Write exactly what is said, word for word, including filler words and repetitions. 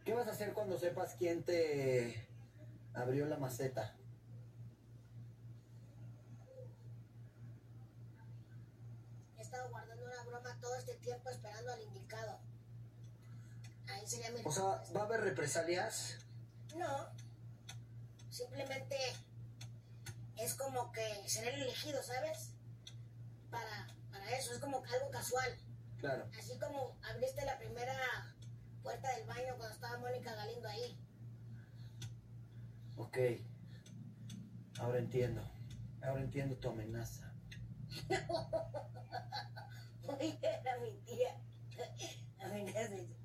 ¿Qué vas a hacer cuando sepas quién te abrió la maceta? He estado guardando una broma todo este tiempo esperando al indicado. Ahí sería mi... O sea, ¿va a haber represalias? No. Simplemente es como que ser el elegido, ¿sabes? Para, para eso, es como algo casual. Claro. Así como abriste la primera puerta del baño cuando estaba Mónica Galindo ahí. Ok. Ahora entiendo. Ahora entiendo tu amenaza. Oye, era mi tía. Amenaza.